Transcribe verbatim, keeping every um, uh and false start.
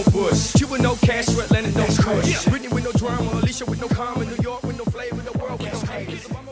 Bush. You with no cash, you Atlanta, no push. Britney with no drama, Alicia with no karma, New York with no flavor, the world with no haters.